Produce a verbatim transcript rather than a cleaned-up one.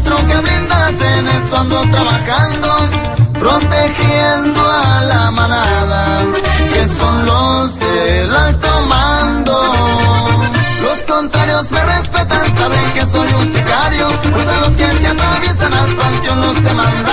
rostro que brindas, en eso ando trabajando, protegiendo a la manada, que son los del alto mando. Los contrarios me respetan, saben que soy un sicario, pues a los que se atraviesan al panteón los he mandado.